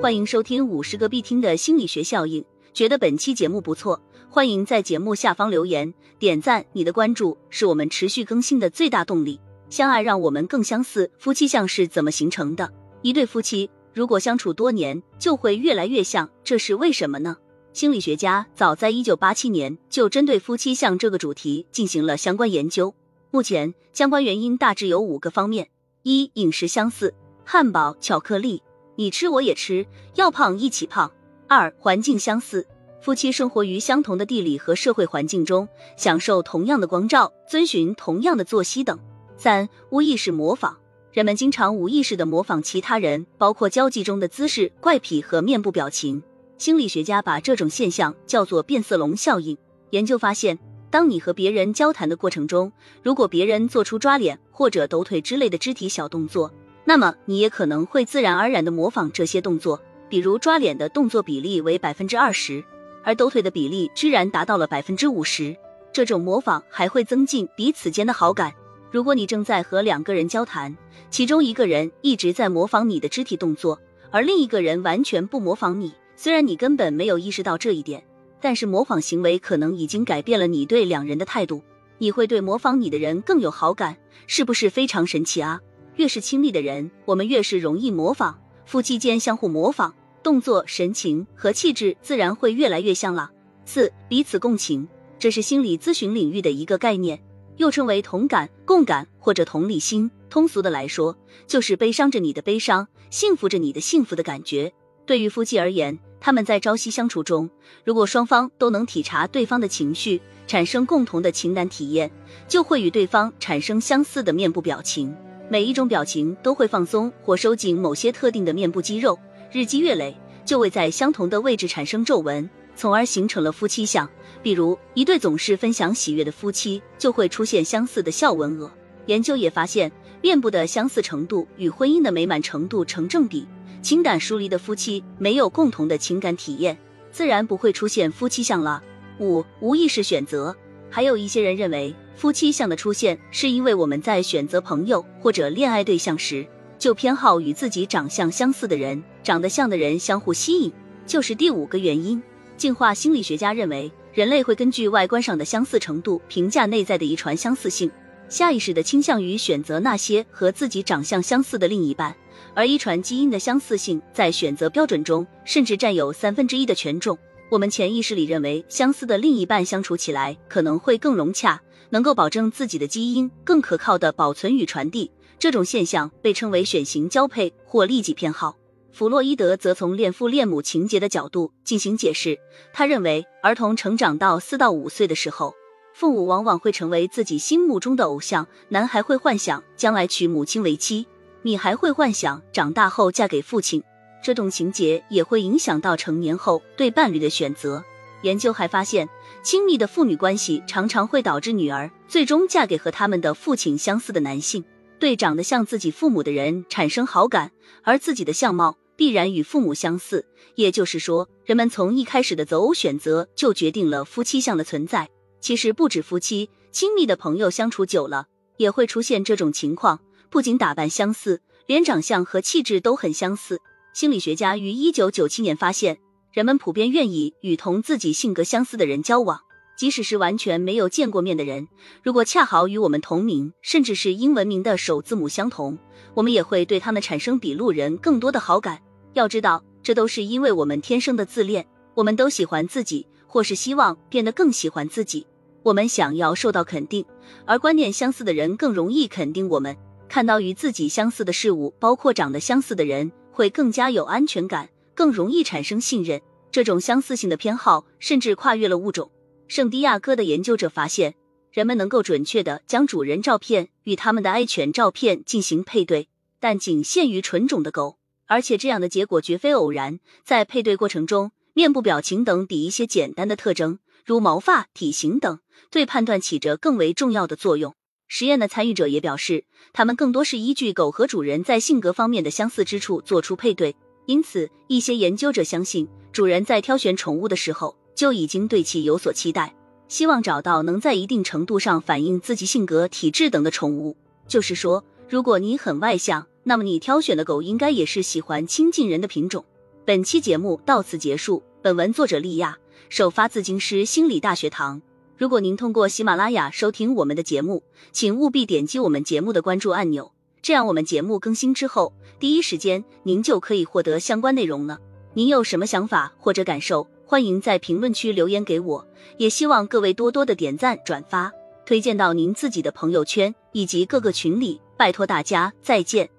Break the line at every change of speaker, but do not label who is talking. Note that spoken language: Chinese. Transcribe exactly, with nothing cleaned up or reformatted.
欢迎收听五十个必听的心理学效应。觉得本期节目不错，欢迎在节目下方留言点赞，你的关注是我们持续更新的最大动力。相爱让我们更相似，夫妻相是怎么形成的？一对夫妻如果相处多年就会越来越像，这是为什么呢？心理学家早在一九八七年就针对夫妻相这个主题进行了相关研究。目前相关原因大致有五个方面：一、饮食相似，汉堡、巧克力，你吃我也吃，要胖一起胖。二、环境相似，夫妻生活于相同的地理和社会环境中，享受同样的光照，遵循同样的作息等。三、无意识模仿，人们经常无意识地模仿其他人，包括交际中的姿势、怪癖和面部表情。心理学家把这种现象叫做变色龙效应。研究发现，当你和别人交谈的过程中，如果别人做出抓脸或者抖腿之类的肢体小动作，那么你也可能会自然而然地模仿这些动作。比如抓脸的动作比例为 百分之二十， 而抖腿的比例居然达到了 百分之五十。 这种模仿还会增进彼此间的好感。如果你正在和两个人交谈，其中一个人一直在模仿你的肢体动作，而另一个人完全不模仿你，虽然你根本没有意识到这一点，但是模仿行为可能已经改变了你对两人的态度。你会对模仿你的人更有好感，是不是非常神奇啊？越是亲密的人，我们越是容易模仿，夫妻间相互模仿，动作、神情和气质自然会越来越像了。四、彼此共情，这是心理咨询领域的一个概念，又称为同感、共感或者同理心。通俗的来说，就是悲伤着你的悲伤，幸福着你的幸福的感觉。对于夫妻而言，他们在朝夕相处中，如果双方都能体察对方的情绪，产生共同的情感体验，就会与对方产生相似的面部表情。每一种表情都会放松或收紧某些特定的面部肌肉，日积月累，就会在相同的位置产生皱纹，从而形成了夫妻相。比如，一对总是分享喜悦的夫妻，就会出现相似的笑纹额。研究也发现，面部的相似程度与婚姻的美满程度成正比。情感疏离的夫妻没有共同的情感体验，自然不会出现夫妻相了。五、无意识选择，还有一些人认为夫妻相的出现是因为我们在选择朋友或者恋爱对象时，就偏好与自己长相相似的人，长得像的人相互吸引，就是第五个原因。进化心理学家认为，人类会根据外观上的相似程度评价内在的遗传相似性，下意识地倾向于选择那些和自己长相相似的另一半，而遗传基因的相似性在选择标准中甚至占有三分之一的权重。我们潜意识里认为相似的另一半相处起来可能会更融洽，能够保证自己的基因更可靠地保存与传递，这种现象被称为选型交配或利己偏好。弗洛伊德则从恋父恋母情节的角度进行解释，他认为儿童成长到四到五岁的时候，父母往往会成为自己心目中的偶像，男孩会幻想将来娶母亲为妻，女孩会幻想长大后嫁给父亲，这种情节也会影响到成年后对伴侣的选择。研究还发现，亲密的父女关系常常会导致女儿最终嫁给和他们的父亲相似的男性，对长得像自己父母的人产生好感，而自己的相貌必然与父母相似。也就是说，人们从一开始的择偶选择就决定了夫妻相的存在。其实不止夫妻，亲密的朋友相处久了也会出现这种情况，不仅打扮相似，连长相和气质都很相似。心理学家于一九九七年发现，人们普遍愿意与同自己性格相似的人交往，即使是完全没有见过面的人，如果恰好与我们同名，甚至是英文名的首字母相同，我们也会对他们产生比路人更多的好感。要知道，这都是因为我们天生的自恋，我们都喜欢自己，或是希望变得更喜欢自己。我们想要受到肯定，而观念相似的人更容易肯定我们。看到与自己相似的事物，包括长得相似的人，会更加有安全感，更容易产生信任。这种相似性的偏好甚至跨越了物种。圣地亚哥的研究者发现，人们能够准确地将主人照片与他们的爱犬照片进行配对，但仅限于纯种的狗，而且这样的结果绝非偶然。在配对过程中，面部表情等比一些简单的特征，如毛发、体型等，对判断起着更为重要的作用。实验的参与者也表示，他们更多是依据狗和主人在性格方面的相似之处做出配对。因此，一些研究者相信，主人在挑选宠物的时候就已经对其有所期待，希望找到能在一定程度上反映自己性格、体质等的宠物。就是说，如果你很外向，那么你挑选的狗应该也是喜欢亲近人的品种。 本期节目到此结束，本文作者利亚，首发自京师心理大学堂。如果您通过喜马拉雅收听我们的节目，请务必点击我们节目的关注按钮，这样我们节目更新之后，第一时间您就可以获得相关内容了。您有什么想法或者感受，欢迎在评论区留言给我，也希望各位多多的点赞转发，推荐到您自己的朋友圈以及各个群里，拜托大家，再见。